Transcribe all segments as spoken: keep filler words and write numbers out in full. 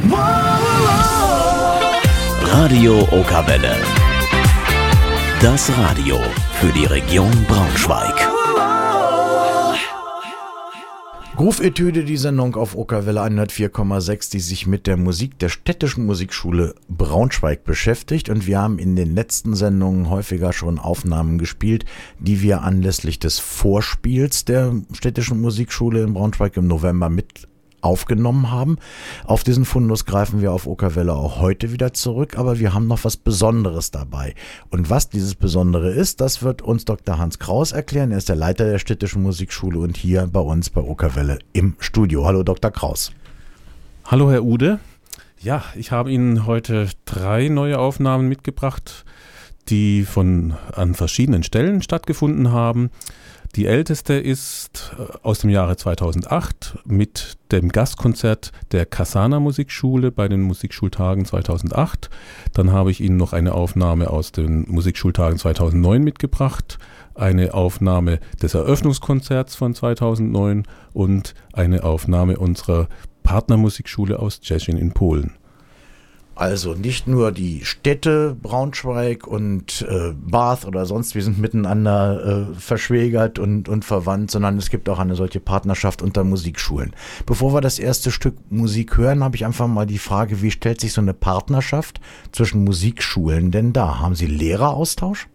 Radio Okerwelle. Das Radio für die Region Braunschweig. Groove-Etüde, die Sendung auf Okerwelle hundertvier Komma sechs, die sich mit der Musik der Städtischen Musikschule Braunschweig beschäftigt. Und wir haben in den letzten Sendungen häufiger schon Aufnahmen gespielt, die wir anlässlich des Vorspiels der Städtischen Musikschule in Braunschweig im November mit aufgenommen haben. Auf diesen Fundus greifen wir auf Okerwelle auch heute wieder zurück, aber wir haben noch was Besonderes dabei. Und was dieses Besondere ist, das wird uns Doktor Hans Kraus erklären. Er ist der Leiter der Städtischen Musikschule und hier bei uns bei Okerwelle im Studio. Hallo Doktor Kraus. Hallo Herr Ude. Ja, ich habe Ihnen heute drei neue Aufnahmen mitgebracht, die von an verschiedenen Stellen stattgefunden haben. Die älteste ist aus dem Jahre zweitausendacht mit dem Gastkonzert der Kasana Musikschule bei den Musikschultagen zweitausendacht. Dann habe ich Ihnen noch eine Aufnahme aus den Musikschultagen zweitausendneun mitgebracht, eine Aufnahme des Eröffnungskonzerts von zweitausendneun und eine Aufnahme unserer Partnermusikschule aus Szczecin in Polen. Also nicht nur die Städte Braunschweig und äh, Bath oder sonst, wir sind miteinander äh, verschwägert und, und verwandt, sondern es gibt auch eine solche Partnerschaft unter Musikschulen. Bevor wir das erste Stück Musik hören, habe ich einfach mal die Frage, wie stellt sich so eine Partnerschaft zwischen Musikschulen denn dar? Haben Sie Lehreraustausch?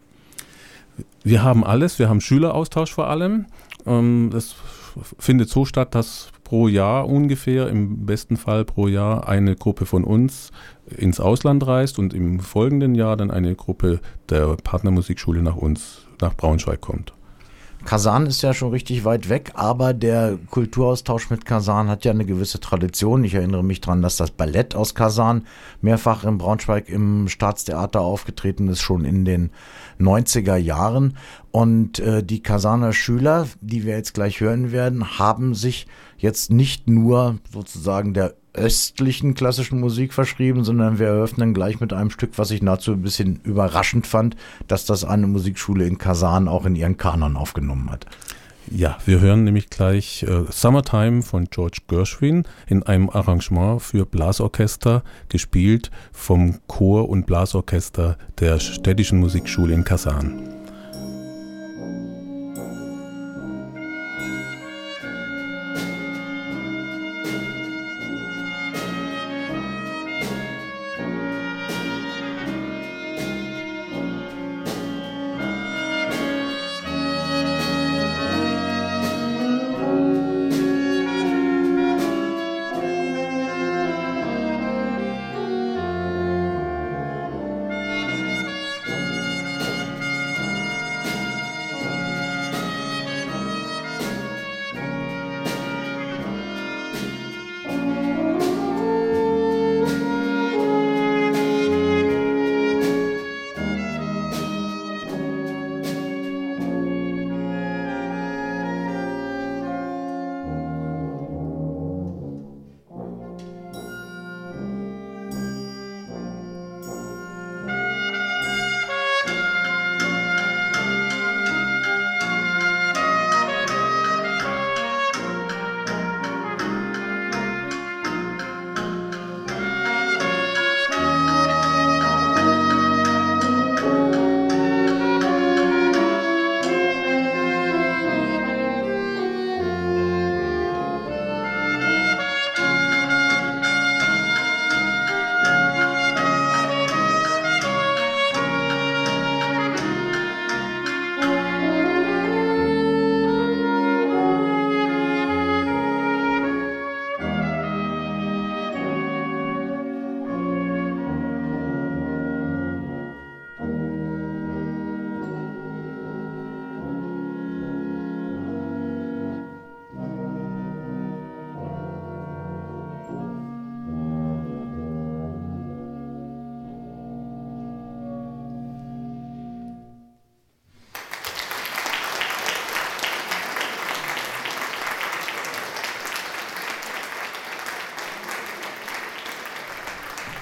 Wir haben alles, wir haben Schüleraustausch vor allem. Ähm, das findet so statt, dass pro Jahr ungefähr, im besten Fall pro Jahr, eine Gruppe von uns ins Ausland reist und im folgenden Jahr dann eine Gruppe der Partnermusikschule nach uns, nach Braunschweig kommt. Kasan ist ja schon richtig weit weg, aber der Kulturaustausch mit Kasan hat ja eine gewisse Tradition. Ich erinnere mich daran, dass das Ballett aus Kasan mehrfach in Braunschweig im Staatstheater aufgetreten ist, schon in den neunziger Jahren. Und äh, die Kasaner Schüler, die wir jetzt gleich hören werden, haben sich jetzt nicht nur sozusagen der östlichen klassischen Musik verschrieben, sondern wir eröffnen gleich mit einem Stück, was ich nahezu ein bisschen überraschend fand, dass das eine Musikschule in Kasan auch in ihren Kanon aufgenommen hat. Ja, wir hören nämlich gleich äh, Summertime von George Gershwin in einem Arrangement für Blasorchester, gespielt vom Chor und Blasorchester der Städtischen Musikschule in Kasan.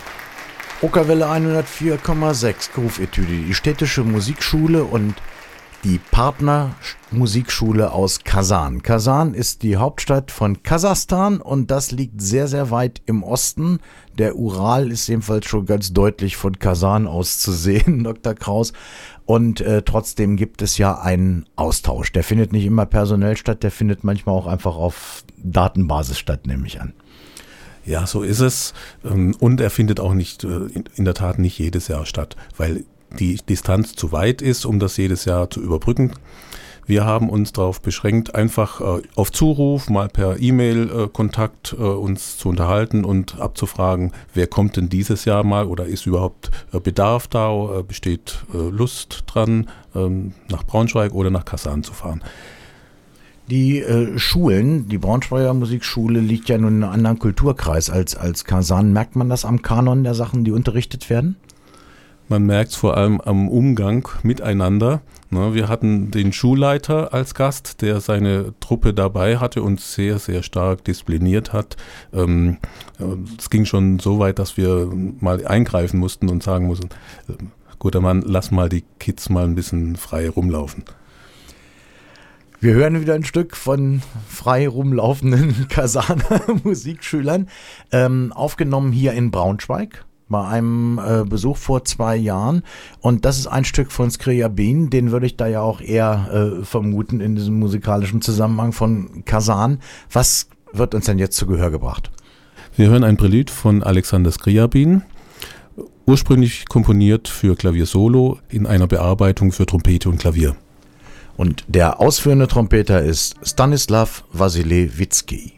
Okerwelle hundertvier Komma sechs, Groove-Etüde, die Städtische Musikschule und die Partnermusikschule aus Kasan. Kasan ist die Hauptstadt von Kasachstan und das liegt sehr, sehr weit im Osten. Der Ural ist ebenfalls schon ganz deutlich von Kasan aus zu sehen, Doktor Kraus. Und äh, trotzdem gibt es ja einen Austausch. Der findet nicht immer personell statt, der findet manchmal auch einfach auf Datenbasis statt, nehme ich an. Ja, so ist es. Und er findet auch nicht, in der Tat nicht jedes Jahr statt, weil die Distanz zu weit ist, um das jedes Jahr zu überbrücken. Wir haben uns darauf beschränkt, einfach äh, auf Zuruf, mal per E-Mail äh, Kontakt äh, uns zu unterhalten und abzufragen, wer kommt denn dieses Jahr mal oder ist überhaupt äh, Bedarf da, äh, besteht äh, Lust dran, ähm, nach Braunschweig oder nach Kasan zu fahren. Die äh, Schulen, die Braunschweiger Musikschule liegt ja nun in einem anderen Kulturkreis als, als Kasan. Merkt man das am Kanon der Sachen, die unterrichtet werden? Man merkt es vor allem am Umgang miteinander. Ne, wir hatten den Schulleiter als Gast, der seine Truppe dabei hatte und sehr, sehr stark diszipliniert hat. Ähm, es ging schon so weit, dass wir mal eingreifen mussten und sagen mussten, äh, guter Mann, lass mal die Kids mal ein bisschen frei rumlaufen. Wir hören wieder ein Stück von frei rumlaufenden Kasaner Musikschülern, ähm, aufgenommen hier in Braunschweig bei einem äh, Besuch vor zwei Jahren. Und das ist ein Stück von Skriabin, den würde ich da ja auch eher äh, vermuten in diesem musikalischen Zusammenhang von Kasan. Was wird uns denn jetzt zu Gehör gebracht? Wir hören ein Prälude von Alexander Skriabin, ursprünglich komponiert für Klaviersolo in einer Bearbeitung für Trompete und Klavier. Und der ausführende Trompeter ist Stanislav Wasilewicki.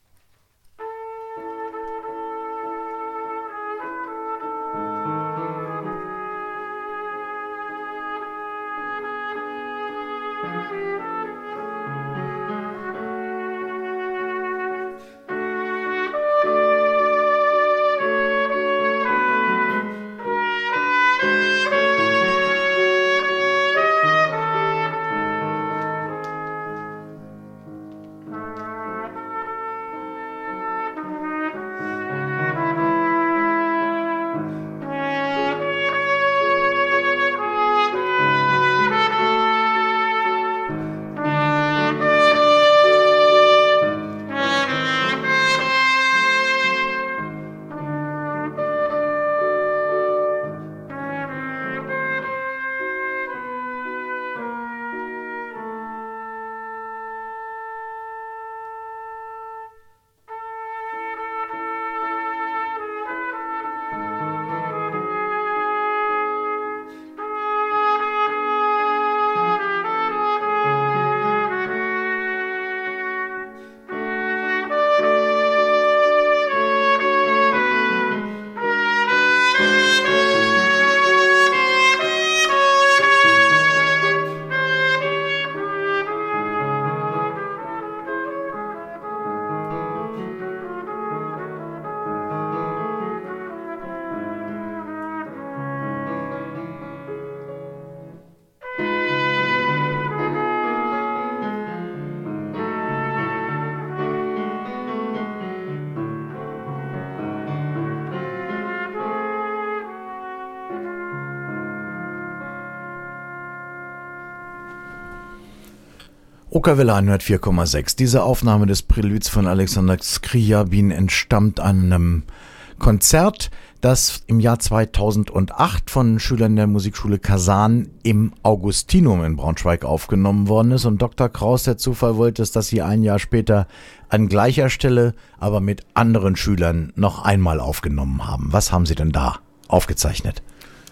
Okerwelle hundertvier Komma sechs. Diese Aufnahme des Präluds von Alexander Skriabin entstammt einem Konzert, das im Jahr zweitausendacht von Schülern der Musikschule Kasan im Augustinum in Braunschweig aufgenommen worden ist. Und Doktor Kraus, der Zufall wollte es, dass sie ein Jahr später an gleicher Stelle, aber mit anderen Schülern noch einmal aufgenommen haben. Was haben Sie denn da aufgezeichnet?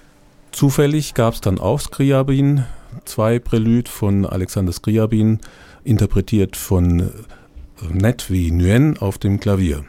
Zufällig gab es dann auch Skriabin, zwei Prälude von Alexander Skriabin, interpretiert von Netvi Nguyen auf dem Klavier.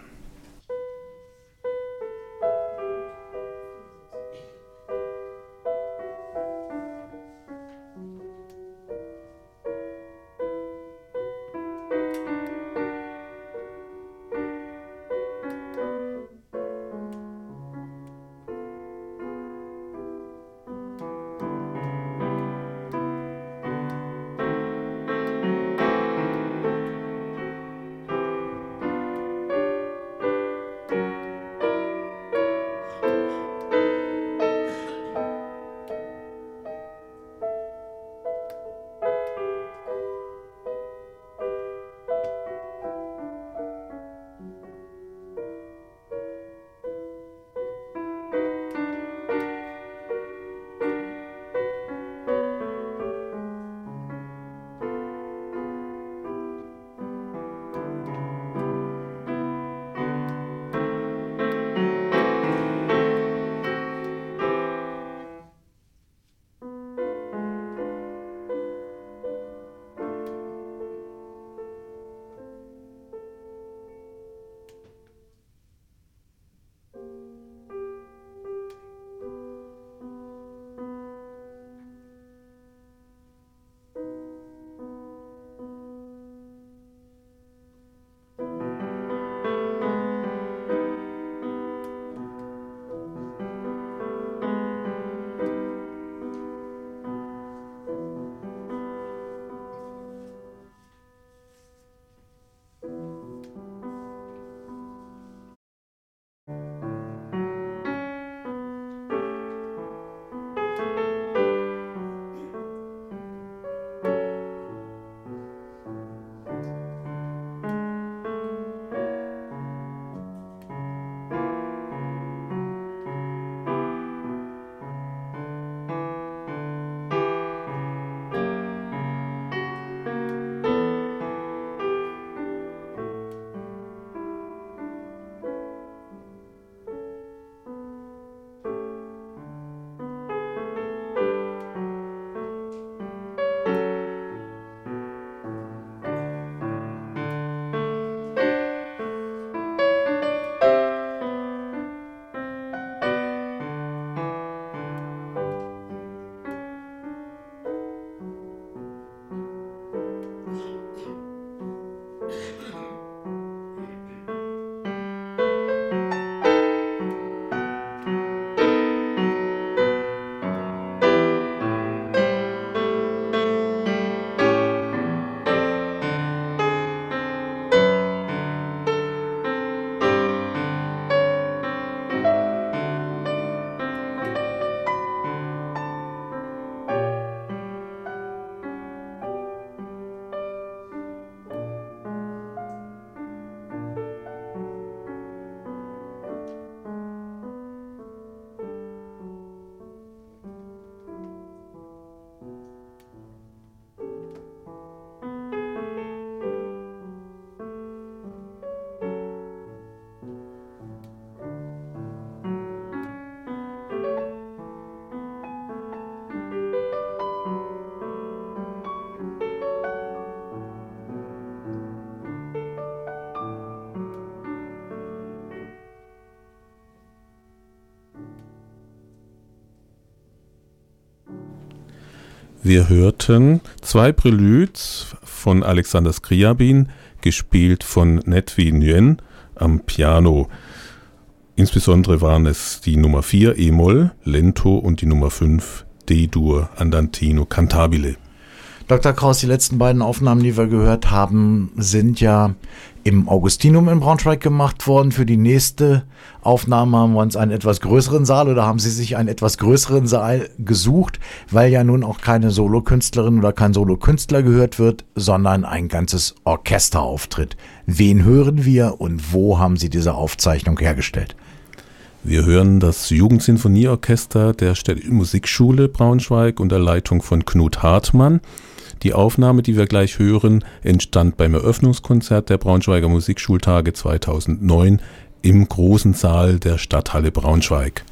Wir hörten zwei Preludes von Alexander Scriabin, gespielt von Nedvi Nguyen am Piano. Insbesondere waren es die Nummer vier E-Moll, Lento und die Nummer fünf D-Dur, Andantino, Cantabile. Doktor Kraus, die letzten beiden Aufnahmen, die wir gehört haben, sind ja im Augustinum in Braunschweig gemacht worden. Für die nächste Aufnahme haben wir uns einen etwas größeren Saal oder haben Sie sich einen etwas größeren Saal gesucht, weil ja nun auch keine Solokünstlerin oder kein Solokünstler gehört wird, sondern ein ganzes Orchester auftritt. Wen hören wir und wo haben Sie diese Aufzeichnung hergestellt? Wir hören das Jugendsinfonieorchester der Städtischen Musikschule Braunschweig unter Leitung von Knut Hartmann. Die Aufnahme, die wir gleich hören, entstand beim Eröffnungskonzert der Braunschweiger Musikschultage zweitausendneun im großen Saal der Stadthalle Braunschweig.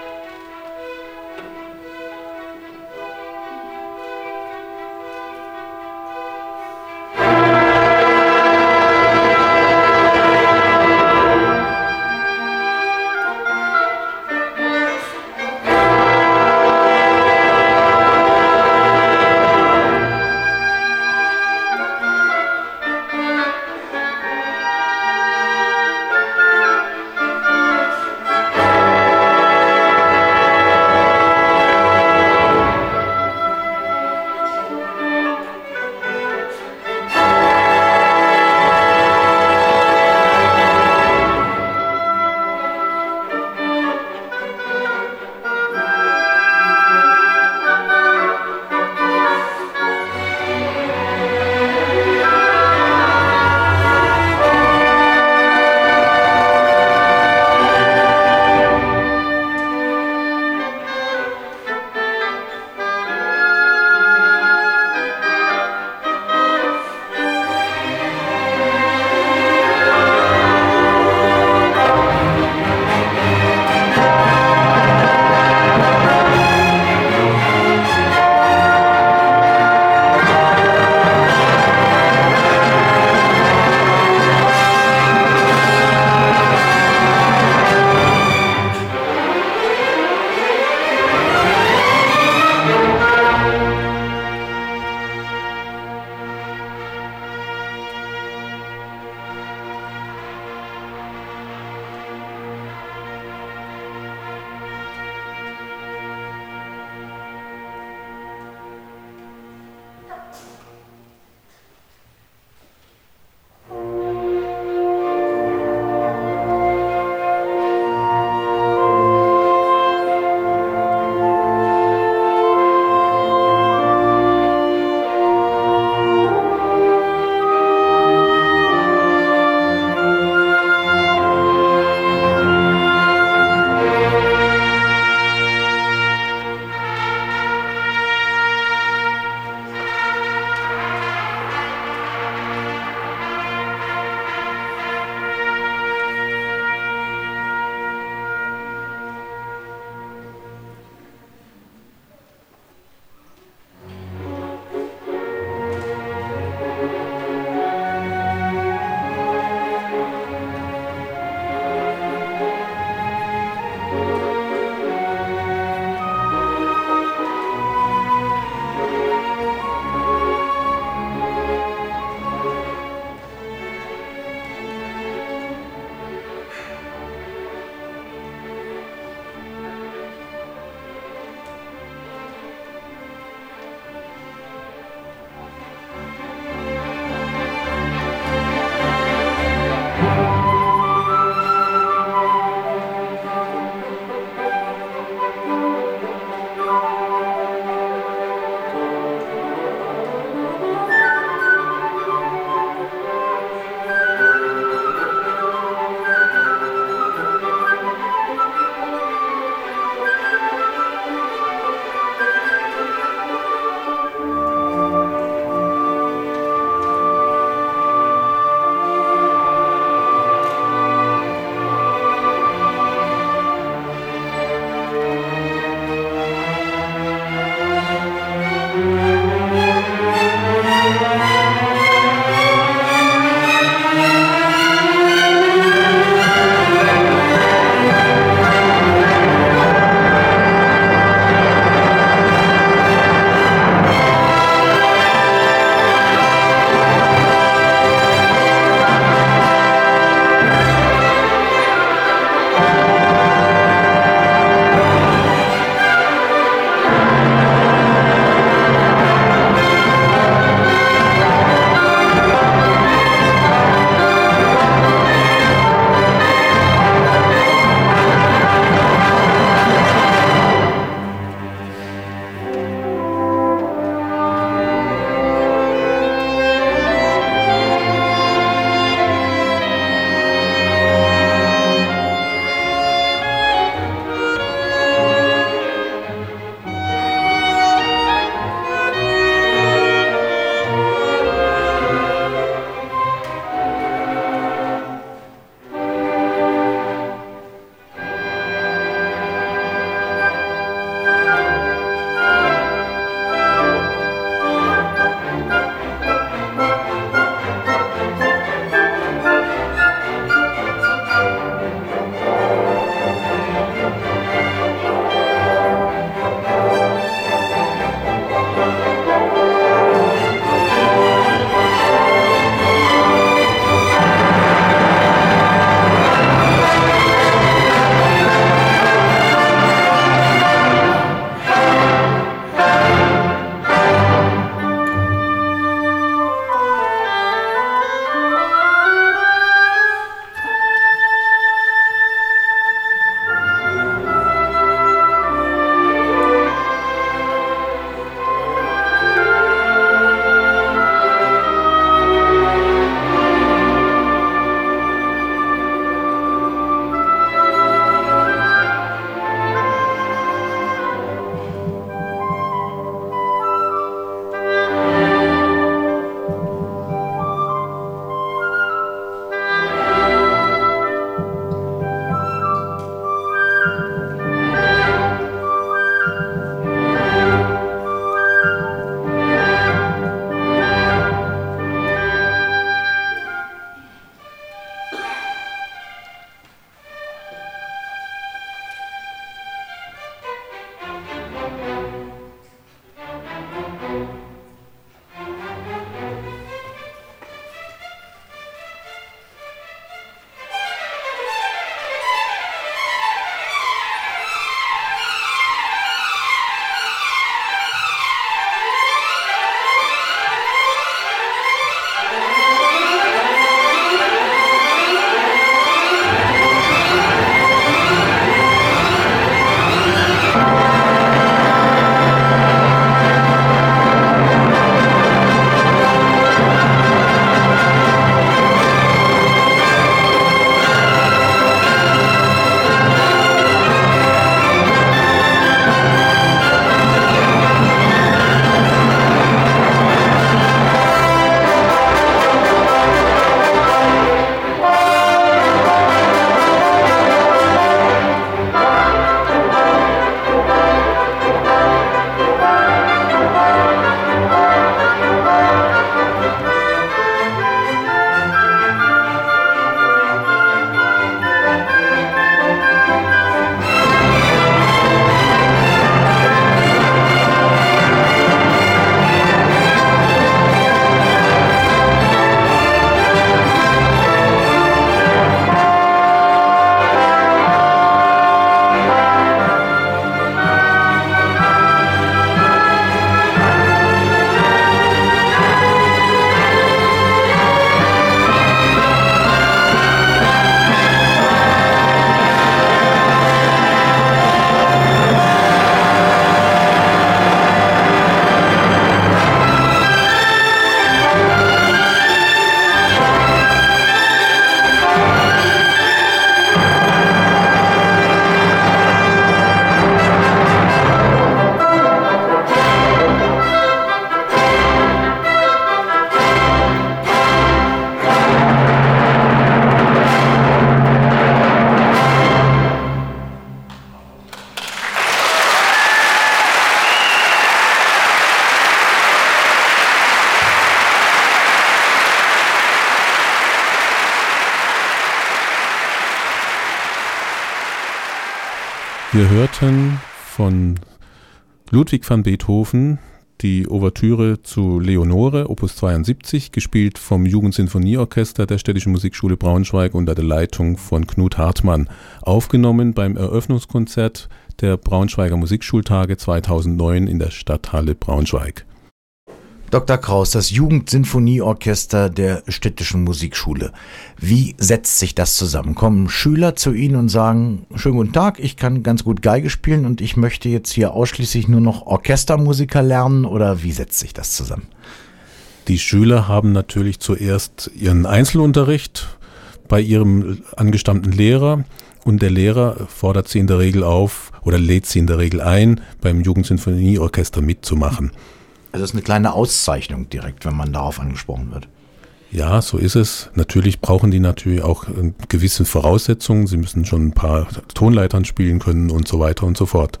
Wir hörten von Ludwig van Beethoven die Ouvertüre zu Leonore, Opus zweiundsiebzig, gespielt vom Jugendsinfonieorchester der Städtischen Musikschule Braunschweig unter der Leitung von Knut Hartmann, aufgenommen beim Eröffnungskonzert der Braunschweiger Musikschultage zweitausendneun in der Stadthalle Braunschweig. Doktor Kraus, das Jugendsinfonieorchester der Städtischen Musikschule. Wie setzt sich das zusammen? Kommen Schüler zu Ihnen und sagen, schönen guten Tag, ich kann ganz gut Geige spielen und ich möchte jetzt hier ausschließlich nur noch Orchestermusiker lernen, oder wie setzt sich das zusammen? Die Schüler haben natürlich zuerst ihren Einzelunterricht bei ihrem angestammten Lehrer, und der Lehrer fordert sie in der Regel auf oder lädt sie in der Regel ein, beim Jugendsinfonieorchester mitzumachen. Also das ist eine kleine Auszeichnung direkt, wenn man darauf angesprochen wird. Ja, so ist es. Natürlich brauchen die natürlich auch gewisse Voraussetzungen. Sie müssen schon ein paar Tonleitern spielen können und so weiter und so fort.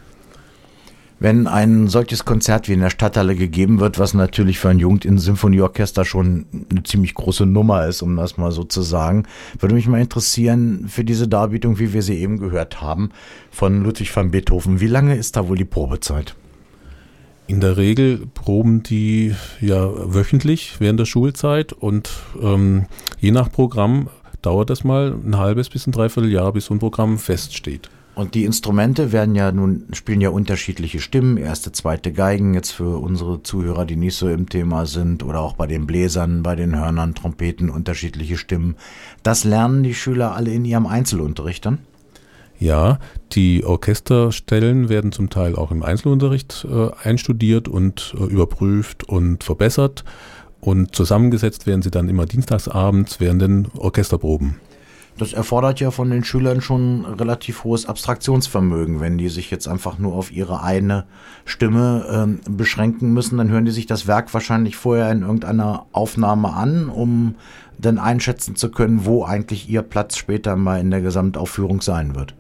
Wenn ein solches Konzert wie in der Stadthalle gegeben wird, was natürlich für ein Jugendsinfonieorchester schon eine ziemlich große Nummer ist, um das mal so zu sagen, würde mich mal interessieren, für diese Darbietung, wie wir sie eben gehört haben, von Ludwig van Beethoven, wie lange ist da wohl die Probezeit? In der Regel proben die ja wöchentlich während der Schulzeit, und ähm, je nach Programm dauert das mal ein halbes bis ein Dreivierteljahr, bis so ein Programm feststeht. Und die Instrumente werden ja nun, spielen ja unterschiedliche Stimmen, erste, zweite Geigen, jetzt für unsere Zuhörer, die nicht so im Thema sind, oder auch bei den Bläsern, bei den Hörnern, Trompeten, unterschiedliche Stimmen. Das lernen die Schüler alle in ihrem Einzelunterricht dann? Ja, die Orchesterstellen werden zum Teil auch im Einzelunterricht äh, einstudiert und äh, überprüft und verbessert, und zusammengesetzt werden sie dann immer dienstagsabends während den Orchesterproben. Das erfordert ja von den Schülern schon relativ hohes Abstraktionsvermögen. Wenn die sich jetzt einfach nur auf ihre eine Stimme ähm, beschränken müssen, dann hören die sich das Werk wahrscheinlich vorher in irgendeiner Aufnahme an, um dann einschätzen zu können, wo eigentlich ihr Platz später mal in der Gesamtaufführung sein wird.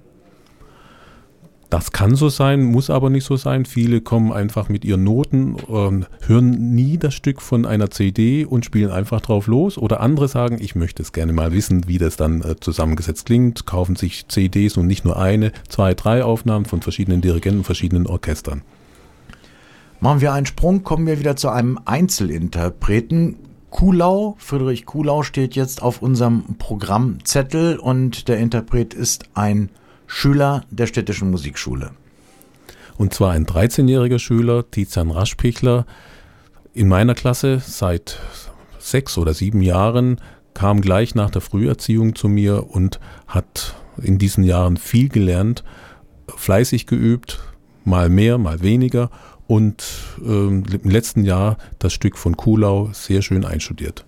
Das kann so sein, muss aber nicht so sein. Viele kommen einfach mit ihren Noten, äh, hören nie das Stück von einer C D und spielen einfach drauf los. Oder andere sagen, ich möchte es gerne mal wissen, wie das dann äh, zusammengesetzt klingt, kaufen sich C Ds und nicht nur eine, zwei, drei Aufnahmen von verschiedenen Dirigenten, verschiedenen Orchestern. Machen wir einen Sprung, kommen wir wieder zu einem Einzelinterpreten. Kuhlau, Friedrich Kuhlau steht jetzt auf unserem Programmzettel, und der Interpret ist ein Schüler der Städtischen Musikschule. Und zwar ein dreizehnjähriger Schüler, Tizian Raschpichler, in meiner Klasse seit sechs oder sieben Jahren, kam gleich nach der Früherziehung zu mir und hat in diesen Jahren viel gelernt, fleißig geübt, mal mehr, mal weniger, und äh, im letzten Jahr das Stück von Kuhlau sehr schön einstudiert.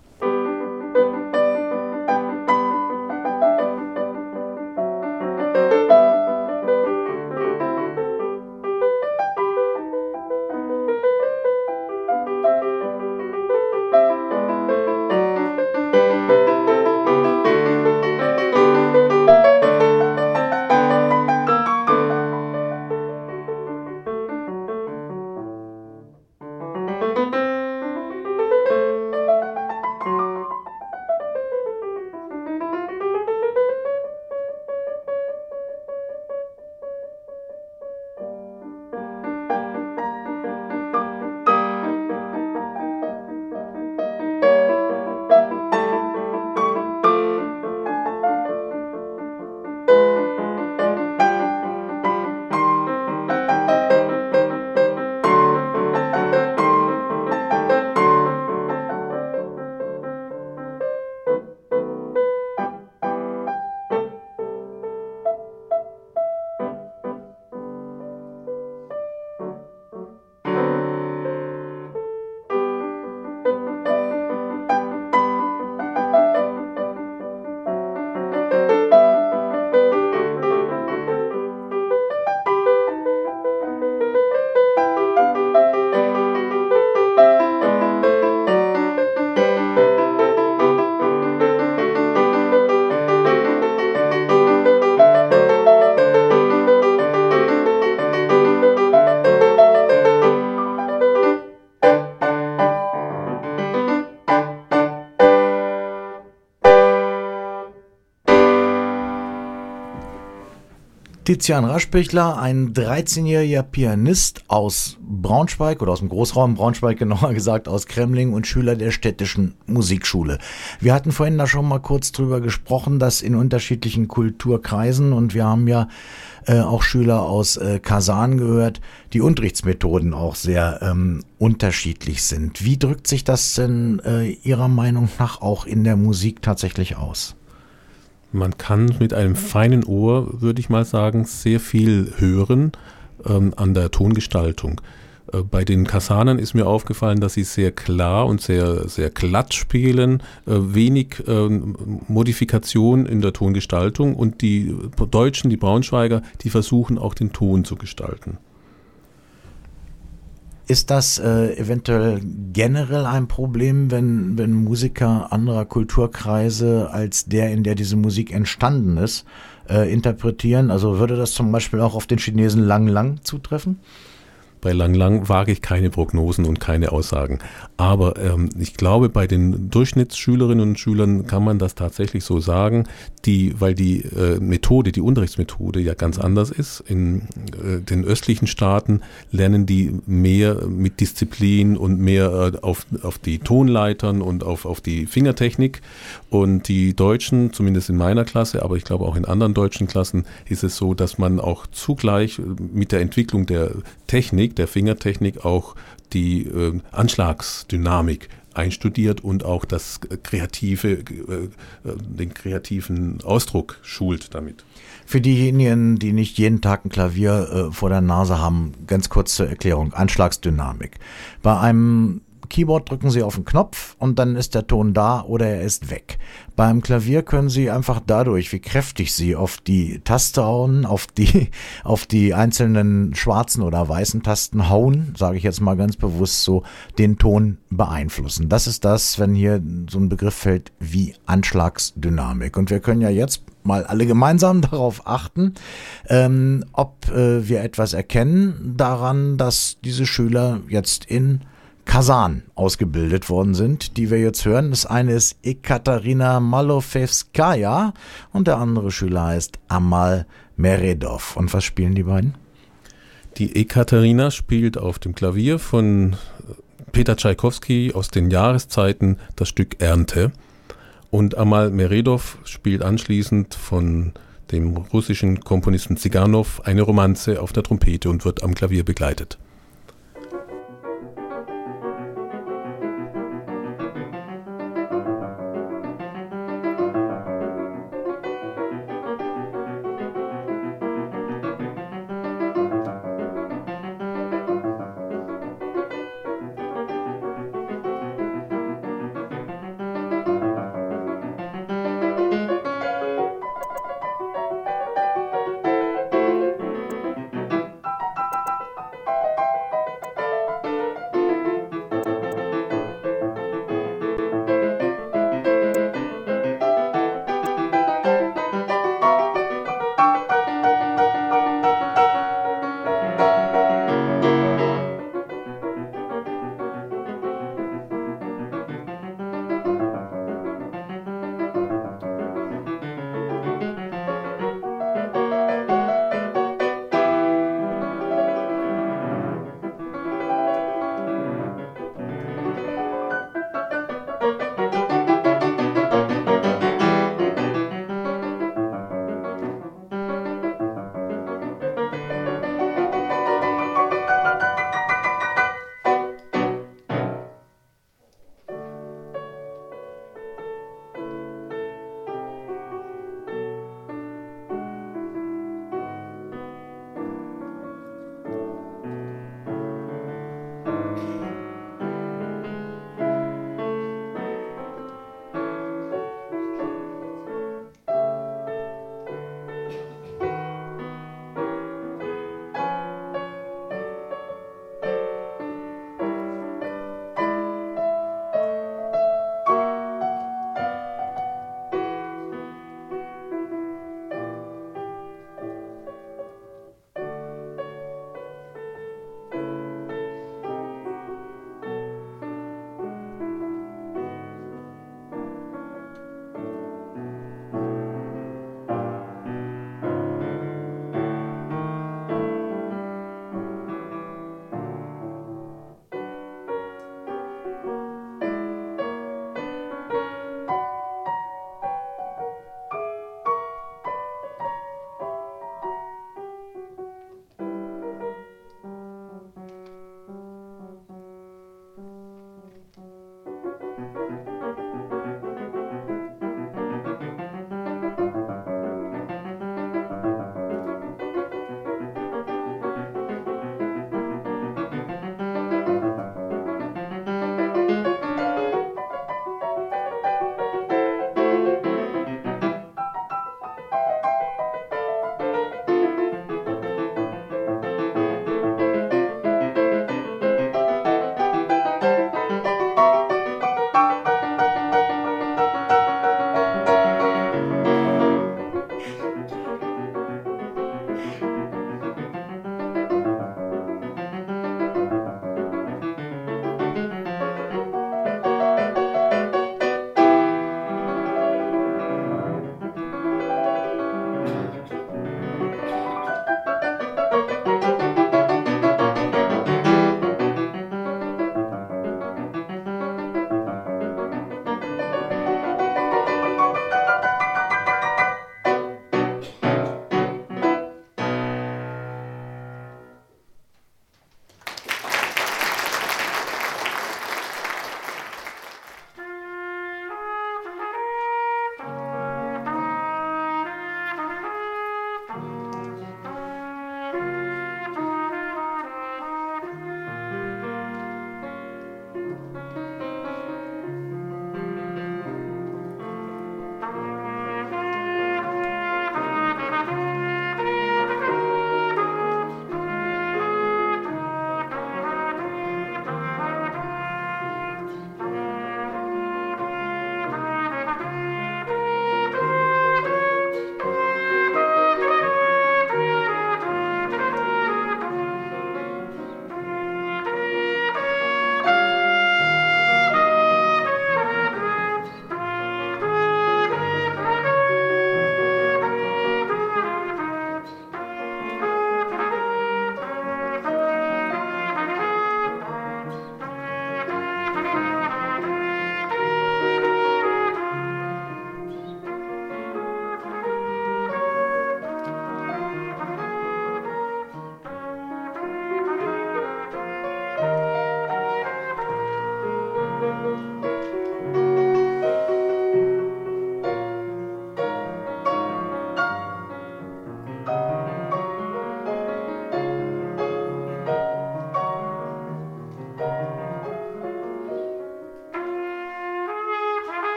Tizian Raschbichler, ein dreizehnjähriger Pianist aus Braunschweig oder aus dem Großraum Braunschweig, genauer gesagt aus Kremling und Schüler der Städtischen Musikschule. Wir hatten vorhin da schon mal kurz drüber gesprochen, dass in unterschiedlichen Kulturkreisen, und wir haben ja äh, auch Schüler aus äh, Kasan gehört, die Unterrichtsmethoden auch sehr ähm, unterschiedlich sind. Wie drückt sich das denn äh, Ihrer Meinung nach auch in der Musik tatsächlich aus? Man kann mit einem feinen Ohr, würde ich mal sagen, sehr viel hören ähm, an der Tongestaltung. Äh, bei den Kasanern ist mir aufgefallen, dass sie sehr klar und sehr, sehr glatt spielen, äh, wenig äh, Modifikation in der Tongestaltung, und die Deutschen, die Braunschweiger, die versuchen auch den Ton zu gestalten. Ist das äh, eventuell generell ein Problem, wenn, wenn Musiker anderer Kulturkreise als der, in der diese Musik entstanden ist, äh, interpretieren? Also würde das zum Beispiel auch auf den Chinesen Lang Lang zutreffen? Bei Lang Lang wage ich keine Prognosen und keine Aussagen. Aber ähm, ich glaube, bei den Durchschnittsschülerinnen und Schülern kann man das tatsächlich so sagen, die, weil die äh, Methode, die Unterrichtsmethode ja ganz anders ist. In äh, den östlichen Staaten lernen die mehr mit Disziplin und mehr äh, auf, auf die Tonleitern und auf, auf die Fingertechnik. Und die Deutschen, zumindest in meiner Klasse, aber ich glaube auch in anderen deutschen Klassen, ist es so, dass man auch zugleich mit der Entwicklung der Technik, der Fingertechnik, auch die äh, Anschlagsdynamik einstudiert und auch das kreative, äh, den kreativen Ausdruck schult damit. Für diejenigen, die nicht jeden Tag ein Klavier äh, vor der Nase haben, ganz kurz zur Erklärung: Anschlagsdynamik. Bei einem Keyboard drücken Sie auf den Knopf und dann ist der Ton da oder er ist weg. Beim Klavier können Sie einfach dadurch, wie kräftig Sie auf die Taste hauen, auf die, auf die einzelnen schwarzen oder weißen Tasten hauen, sage ich jetzt mal ganz bewusst so, den Ton beeinflussen. Das ist das, wenn hier so ein Begriff fällt wie Anschlagsdynamik. Und wir können ja jetzt mal alle gemeinsam darauf achten, ähm, ob äh, wir etwas erkennen daran, dass diese Schüler jetzt in Kasan ausgebildet worden sind, die wir jetzt hören. Das eine ist Ekaterina Malofevskaja und der andere Schüler heißt Amal Meredov. Und was spielen die beiden? Die Ekaterina spielt auf dem Klavier von Peter Tschaikowski aus den Jahreszeiten das Stück Ernte. Und Amal Meredov spielt anschließend von dem russischen Komponisten Ziganov eine Romanze auf der Trompete und wird am Klavier begleitet.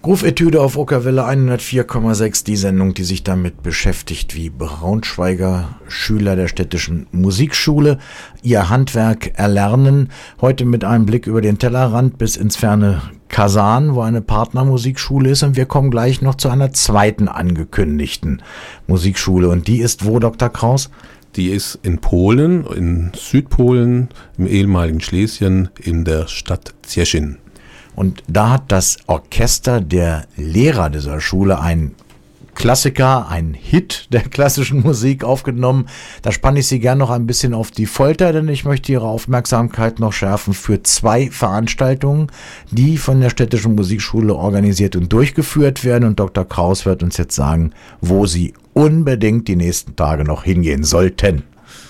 Groove-Etüde auf Okerwelle hundertvier Komma sechs, die Sendung, die sich damit beschäftigt, wie Braunschweiger Schüler der städtischen Musikschule ihr Handwerk erlernen. Heute mit einem Blick über den Tellerrand bis ins ferne Kasan, wo eine Partnermusikschule ist. Und wir kommen gleich noch zu einer zweiten angekündigten Musikschule. Und die ist wo, Doktor Kraus? Die ist in Polen, in Südpolen, im ehemaligen Schlesien, in der Stadt Cieszyn. Und da hat das Orchester der Lehrer dieser Schule einen Klassiker, einen Hit der klassischen Musik aufgenommen. Da spanne ich Sie gern noch ein bisschen auf die Folter, denn ich möchte Ihre Aufmerksamkeit noch schärfen für zwei Veranstaltungen, die von der städtischen Musikschule organisiert und durchgeführt werden. Und Doktor Kraus wird uns jetzt sagen, wo Sie unbedingt die nächsten Tage noch hingehen sollten.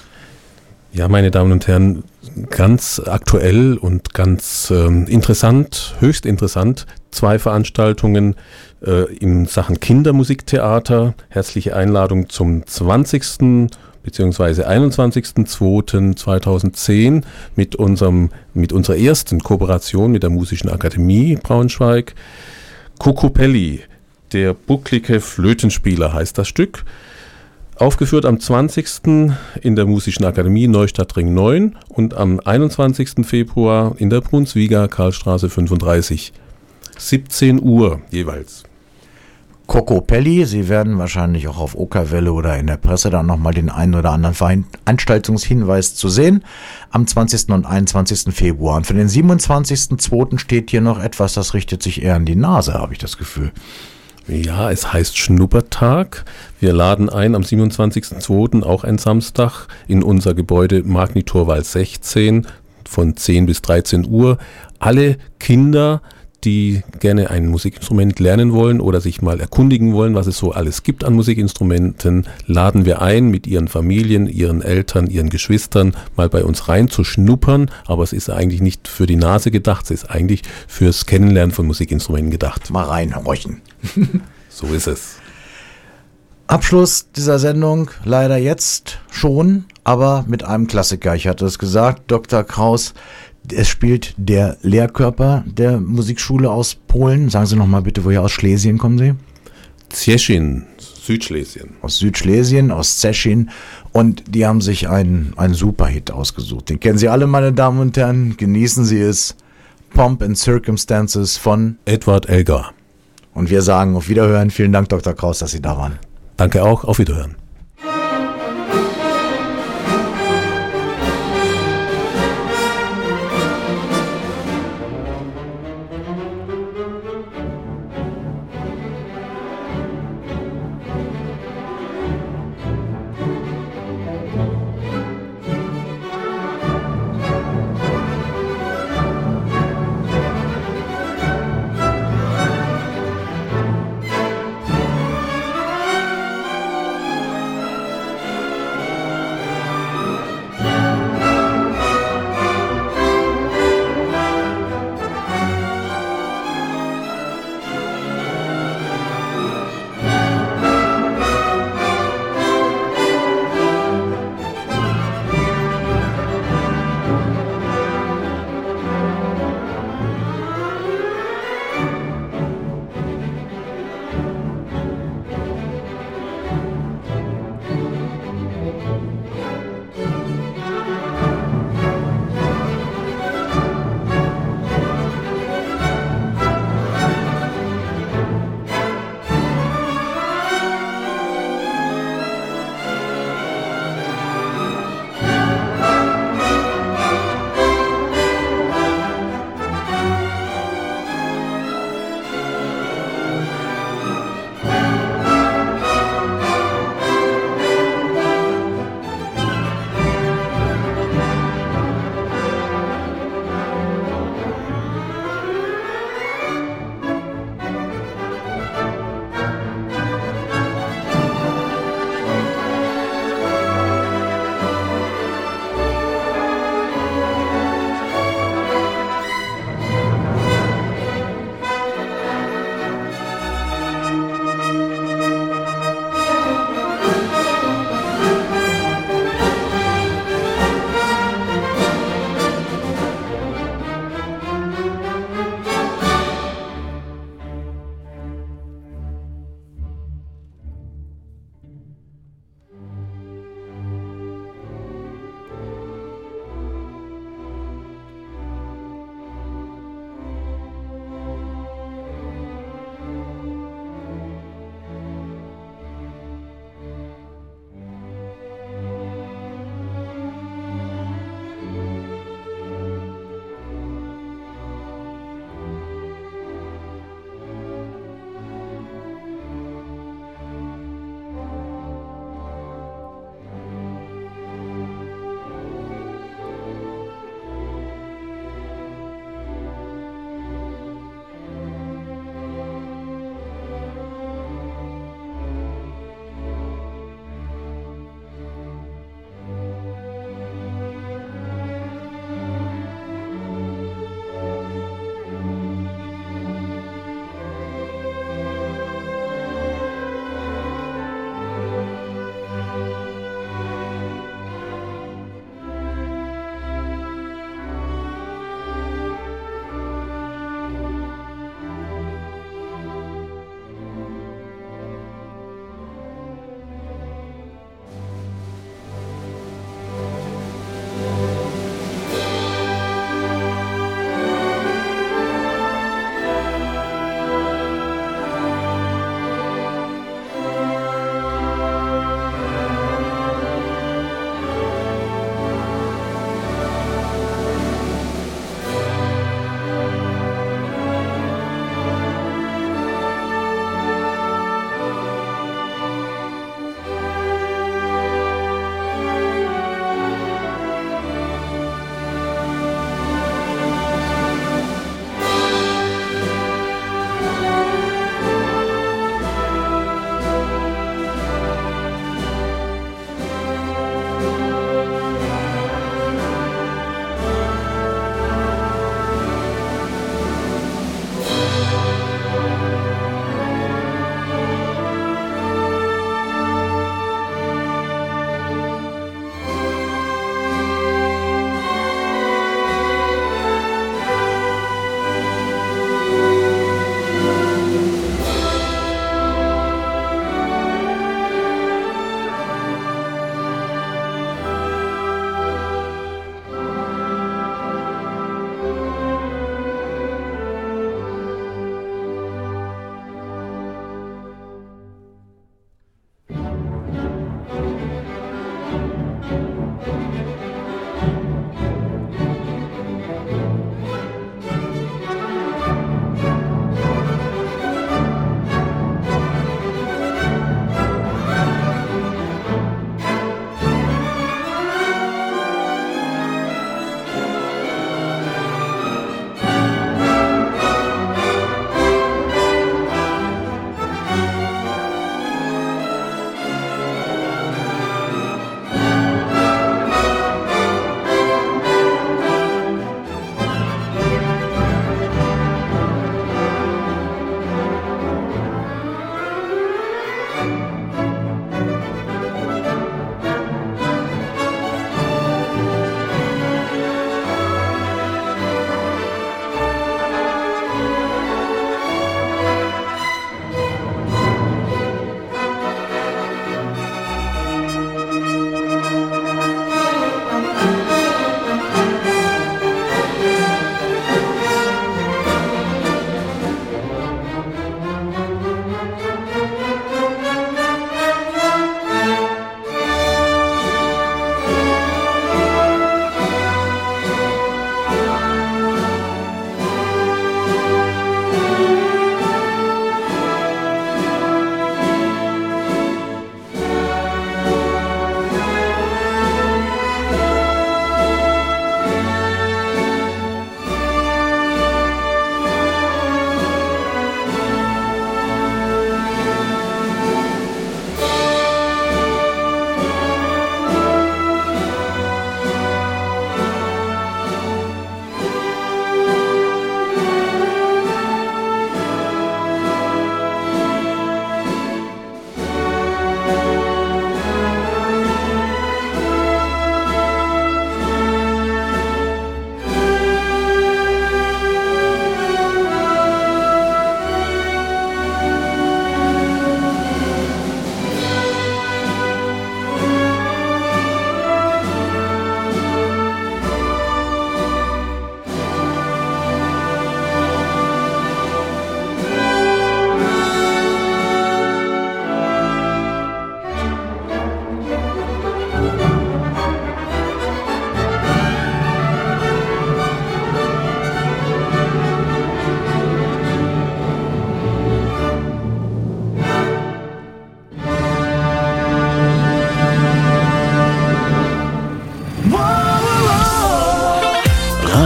Ja, meine Damen und Herren, ganz aktuell und ganz ähm, interessant, höchst interessant, zwei Veranstaltungen äh, in Sachen Kindermusiktheater. Herzliche Einladung zum zwanzigsten bzw. einundzwanzigsten zweiten zweitausendzehn mit unserem mit unserer ersten Kooperation mit der Musischen Akademie Braunschweig. Kokopelli, der bucklige Flötenspieler heißt das Stück. Aufgeführt am zwanzigsten in der Musischen Akademie Neustadtring neun und am einundzwanzigsten Februar in der Brunswiga Karlstraße fünfunddreißig. siebzehn Uhr jeweils. Kokopelli, Sie werden wahrscheinlich auch auf Okerwelle oder in der Presse dann nochmal den einen oder anderen Veranstaltungshinweis zu sehen. Am zwanzigsten und einundzwanzigsten Februar. Und für den siebenundzwanzigsten zweiten steht hier noch etwas, das richtet sich eher an die Nase, habe ich das Gefühl. Ja, es heißt Schnuppertag. Wir laden ein am siebenundzwanzigsten zweiten auch ein Samstag in unser Gebäude Magnitorwald sechzehn von zehn bis dreizehn Uhr. Alle Kinder, die gerne ein Musikinstrument lernen wollen oder sich mal erkundigen wollen, was es so alles gibt an Musikinstrumenten, laden wir ein, mit ihren Familien, ihren Eltern, ihren Geschwistern mal bei uns rein zu schnuppern. Aber es ist eigentlich nicht für die Nase gedacht, es ist eigentlich fürs Kennenlernen von Musikinstrumenten gedacht. Mal reinhorchen. So ist es. Abschluss dieser Sendung leider jetzt schon, aber mit einem Klassiker. Ich hatte es gesagt, Doktor Kraus, es spielt der Lehrkörper der Musikschule aus Polen. Sagen Sie noch mal bitte, woher aus Schlesien kommen Sie? Cieszyn, Südschlesien. Aus Südschlesien, aus Cieszyn. Und die haben sich einen, einen Superhit ausgesucht. Den kennen Sie alle, meine Damen und Herren. Genießen Sie es. Pomp and Circumstances von Edward Elgar. Und wir sagen auf Wiederhören. Vielen Dank, Doktor Kraus, dass Sie da waren. Danke auch. Auf Wiederhören.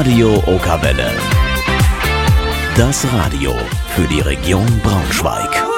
Radio Okawelle. Das Radio für die Region Braunschweig.